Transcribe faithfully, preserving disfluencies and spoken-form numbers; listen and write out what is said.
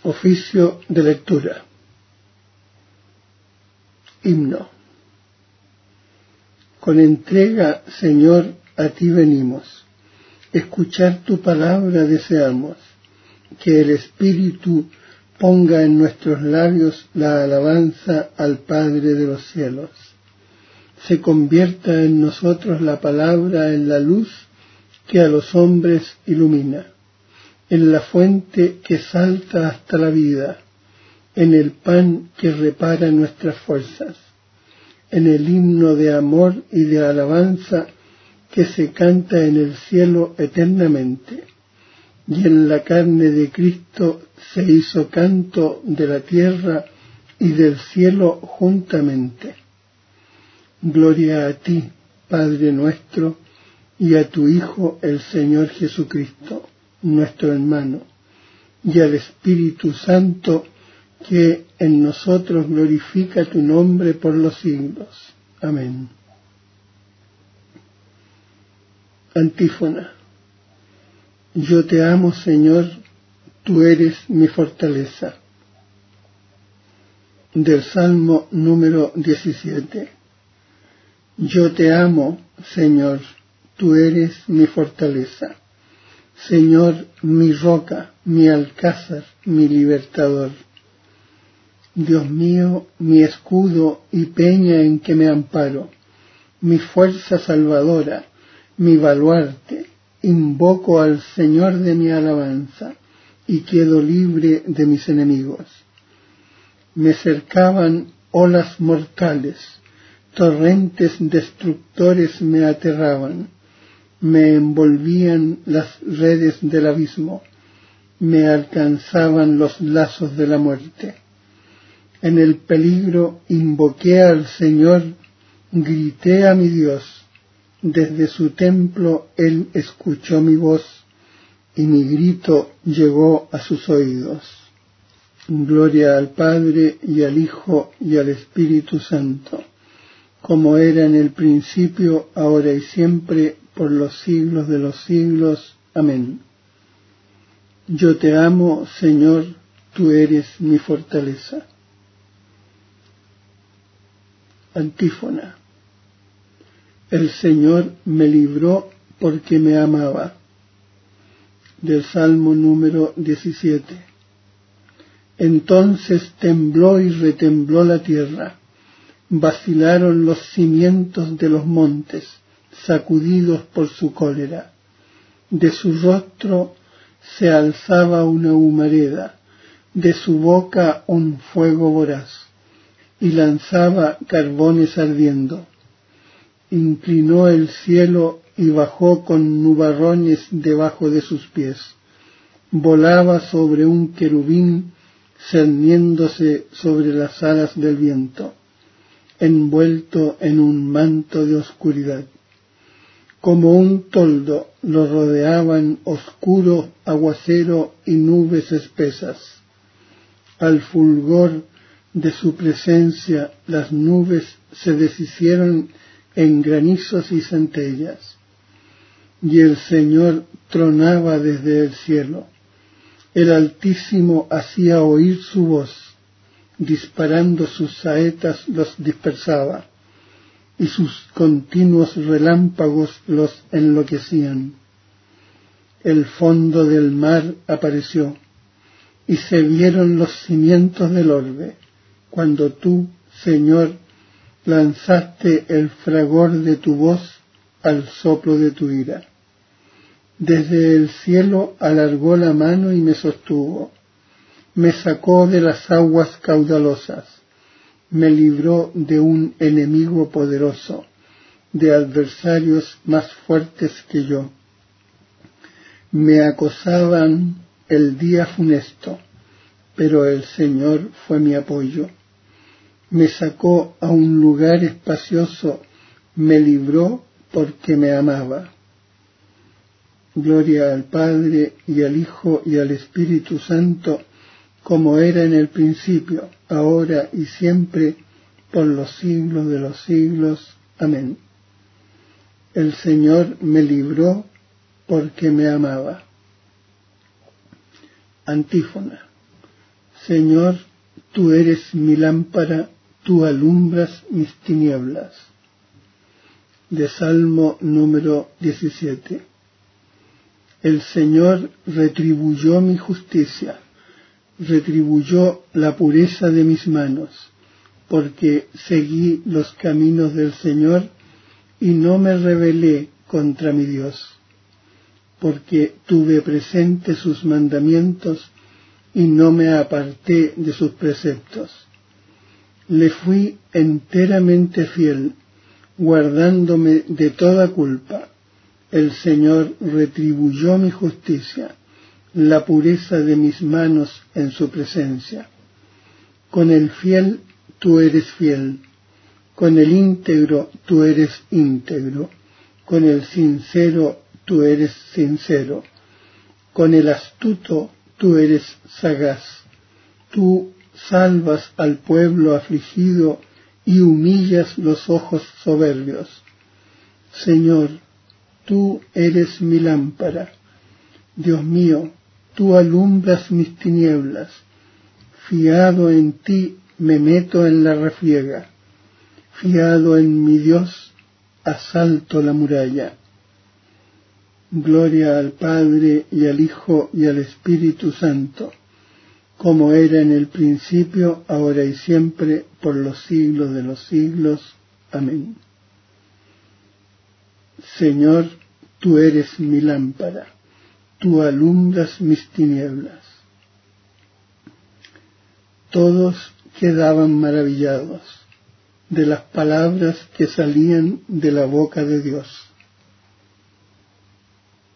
Oficio de lectura. Himno. Con entrega, Señor, a ti venimos. Escuchar tu palabra deseamos. Que el Espíritu ponga en nuestros labios la alabanza al Padre de los cielos. Se convierta en nosotros la palabra en la luz que a los hombres ilumina, en la fuente que salta hasta la vida, en el pan que repara nuestras fuerzas, en el himno de amor y de alabanza que se canta en el cielo eternamente, y en la carne de Cristo se hizo canto de la tierra y del cielo juntamente. Gloria a ti, Padre nuestro, y a tu Hijo, el Señor Jesucristo, nuestro hermano, y al Espíritu Santo, que en nosotros glorifica tu nombre por los siglos. Amén. Antífona. Yo te amo, Señor, tú eres mi fortaleza. Del Salmo número diecisiete. Yo te amo, Señor, tú eres mi fortaleza. Señor, mi roca, mi alcázar, mi libertador. Dios mío, mi escudo y peña en que me amparo, mi fuerza salvadora, mi baluarte, invoco al Señor de mi alabanza y quedo libre de mis enemigos. Me cercaban olas mortales, torrentes destructores me aterraban, me envolvían las redes del abismo, me alcanzaban los lazos de la muerte. En el peligro invoqué al Señor, grité a mi Dios. Desde su templo Él escuchó mi voz y mi grito llegó a sus oídos. Gloria al Padre y al Hijo y al Espíritu Santo, como era en el principio, ahora y siempre, por los siglos de los siglos. Amén. Yo te amo, Señor, tú eres mi fortaleza. Antífona. El Señor me libró porque me amaba. Del Salmo número diecisiete. Entonces tembló y retembló la tierra, vacilaron los cimientos de los montes, sacudidos por su cólera. De su rostro se alzaba una humareda, de su boca un fuego voraz, y lanzaba carbones ardiendo. Inclinó el cielo y bajó con nubarrones debajo de sus pies. Volaba sobre un querubín, cerniéndose sobre las alas del viento, envuelto en un manto de oscuridad. Como un toldo lo rodeaban oscuro aguacero y nubes espesas. Al fulgor de su presencia las nubes se deshicieron en granizos y centellas, y el Señor tronaba desde el cielo. El Altísimo hacía oír su voz, disparando sus saetas los dispersaba, y sus continuos relámpagos los enloquecían. El fondo del mar apareció, y se vieron los cimientos del orbe, cuando tú, Señor, lanzaste el fragor de tu voz al soplo de tu ira. Desde el cielo alargó la mano y me sostuvo, me sacó de las aguas caudalosas, me libró de un enemigo poderoso, de adversarios más fuertes que yo. Me acosaban el día funesto, pero el Señor fue mi apoyo. Me sacó a un lugar espacioso, me libró porque me amaba. Gloria al Padre y al Hijo y al Espíritu Santo, como era en el principio, ahora y siempre, por los siglos de los siglos. Amén. El Señor me libró porque me amaba. Antífona. Señor, tú eres mi lámpara, tú alumbras mis tinieblas. De Salmo número diecisiete. El Señor retribuyó mi justicia, retribuyó la pureza de mis manos, porque seguí los caminos del Señor y no me rebelé contra mi Dios, porque tuve presente sus mandamientos y no me aparté de sus preceptos. Le fui enteramente fiel, guardándome de toda culpa. El Señor retribuyó mi justicia, la pureza de mis manos en su presencia. Con el fiel tú eres fiel, con el íntegro tú eres íntegro, con el sincero tú eres sincero, con el astuto tú eres sagaz. Tú salvas al pueblo afligido y humillas los ojos soberbios. Señor, tú eres mi lámpara. Dios mío, tú alumbras mis tinieblas. Fiado en ti me meto en la refriega. Fiado en mi Dios, asalto la muralla. Gloria al Padre y al Hijo y al Espíritu Santo, como era en el principio, ahora y siempre, por los siglos de los siglos. Amén. Señor, tú eres mi lámpara, tú alumbras mis tinieblas. Todos quedaban maravillados de las palabras que salían de la boca de Dios.